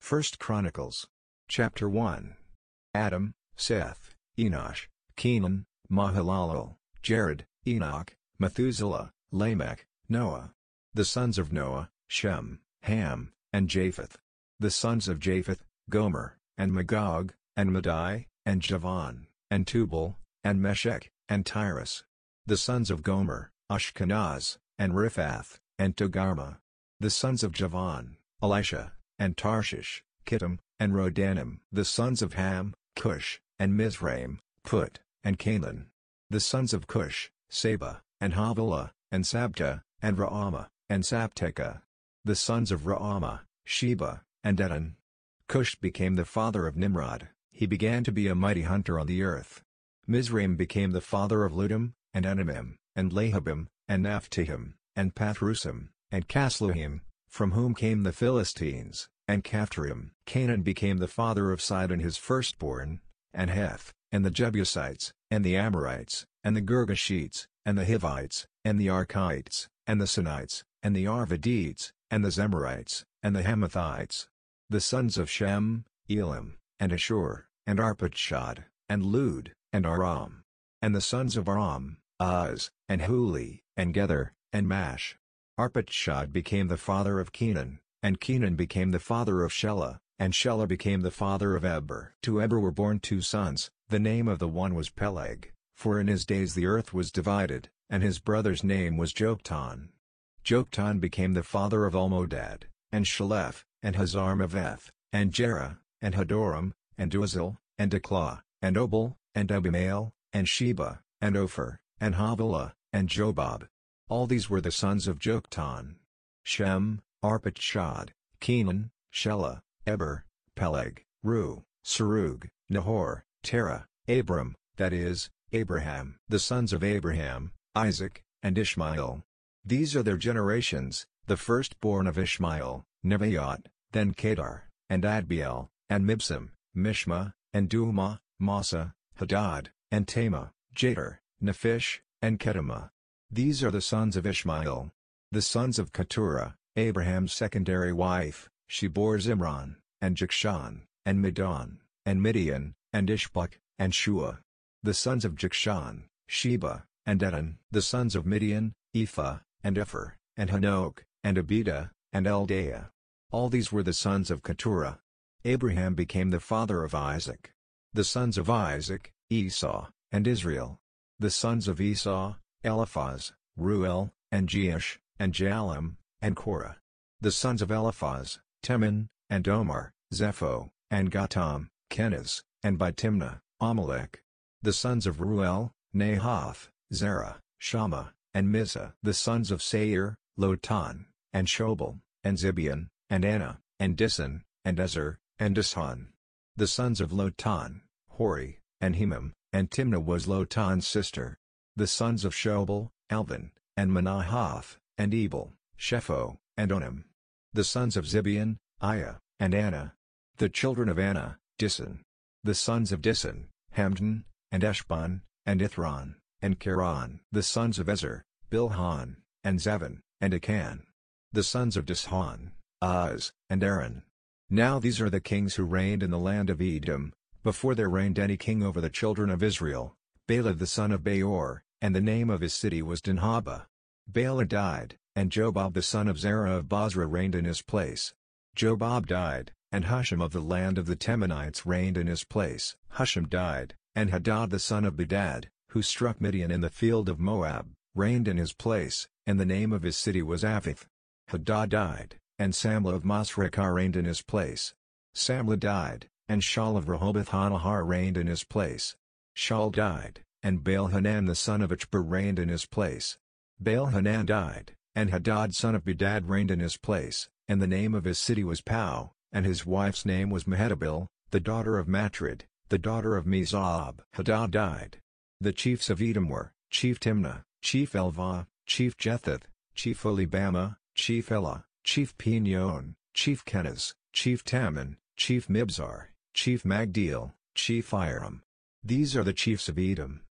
1 Chronicles. Chapter 1. Adam, Seth, Enosh, Kenan, Mahalalel, Jared, Enoch, Methuselah, Lamech, Noah. The sons of Noah, Shem, Ham, and Japheth. The sons of Japheth, Gomer, and Magog, and Madai, and Javan, and Tubal, and Meshech, and Tyrus. The sons of Gomer, Ashkenaz, and Riphath, and Togarmah. The sons of Javan, Elisha, and Tarshish, Kittim, and Rodanim. The sons of Ham, Cush, and Mizraim, Put, and Canaan. The sons of Cush, Seba, and Havilah, and Sabta, and Raamah, and Saptekah. The sons of Raamah, Sheba, and Dedan. Cush became the father of Nimrod. He began to be a mighty hunter on the earth. Mizraim became the father of Ludim, and Anamim, and Lahabim, and Naphtahim, and Pathrusim, and Casluhim, from whom came the Philistines, and Caphtorim. Canaan became the father of Sidon his firstborn, and Heth, and the Jebusites, and the Amorites, and the Girgashites, and the Hivites, and the Archites, and the Sinites, and the Arvadites, and the Zemarites, and the Hamathites. The sons of Shem, Elam, and Ashur, and Arpachshad, and Lud, and Aram. And the sons of Aram, Uz, and Huli, and Gether, and Mash. Arpachshad became the father of Kenan, and Kenan became the father of Shelah, and Shelah became the father of Eber. To Eber were born two sons. The name of the one was Peleg, for in his days the earth was divided, and his brother's name was Joktan. Joktan became the father of Almodad, and Shalef, and Hazarmaveth, and Jerah, and Hadoram, and Uzal, and Deklah, and Obal, and Abimael, and Sheba, and Ophir, and Havilah, and Jobab. All these were the sons of Joktan. Shem, Arpachshad, Kenan, Shelah, Eber, Peleg, Ru, Serug, Nahor, Terah, Abram, that is, Abraham. The sons of Abraham, Isaac, and Ishmael. These are their generations: the firstborn of Ishmael, Nebaioth, then Kedar, and Adbeel, and Mibsam, Mishma, and Dumah, Massa, Hadad, and Tamah, Jeter, Nephish, and Kedemah. These are the sons of Ishmael. The sons of Keturah, Abraham's secondary wife. She bore Zimran, and Jokshan, and Medan, and Midian, and Ishbak, and Shua. The sons of Jokshan, Sheba, and Dedan. The sons of Midian, Ephah, and Epher, and Hanok, and Abida, and Eldaah. All these were the sons of Keturah. Abraham became the father of Isaac. The sons of Isaac, Esau, and Israel. The sons of Esau, Eliphaz, Ruel, and Jeush, and Jaalam, and Korah. The sons of Eliphaz, Teman, and Omar, Zepho, and Gatam, Kenaz, and by Timnah, Amalek. The sons of Ruel, Nahath, Zerah, Shammah, and Mizah. The sons of Seir, Lotan, and Shobal, and Zibeon, and Anna, and Dissan, and Ezer, and Dishan. The sons of Lotan, Hori, and Hemam, and Timnah was Lotan's sister. The sons of Shobal, Alvan, and Manahath, and Ebal, Shepho, and Onam. The sons of Zibeon, Aiah, and Anna. The children of Anna, Dissan. The sons of Dissan, Hamdan, and Eshban, and Ithran, and Keran. The sons of Ezer, Bilhan, and Zavan, and Akan. The sons of Dishan, Uz, and Aaron. Now these are the kings who reigned in the land of Edom, before there reigned any king over the children of Israel: Bela the son of Beor, and the name of his city was Dinhabah. Bela died, and Jobab the son of Zerah of Bozrah reigned in his place. Jobab died, and Husham of the land of the Temanites reigned in his place. Husham died, and Hadad the son of Bedad, who struck Midian in the field of Moab, reigned in his place, and the name of his city was Avith. Hadad died, and Samlah of Masrekah reigned in his place. Samlah died, and Shaul of Rehoboth-Hanahar reigned in his place. Shaul died, and Baal-Hanan the son of Achbor reigned in his place. Baal-Hanan died, and Hadad son of Bedad reigned in his place, and the name of his city was Pau, and his wife's name was Mehetabel, the daughter of Matred, the daughter of Mezab. Hadad died. The chiefs of Edom were: Chief Timnah, Chief Elvah, Chief Jethath, Chief Olibamah, Chief Elah, Chief Pinion, Chief Kenaz, Chief Taman, Chief Mibzar, Chief Magdiel, Chief Iram. These are the chiefs of Edom.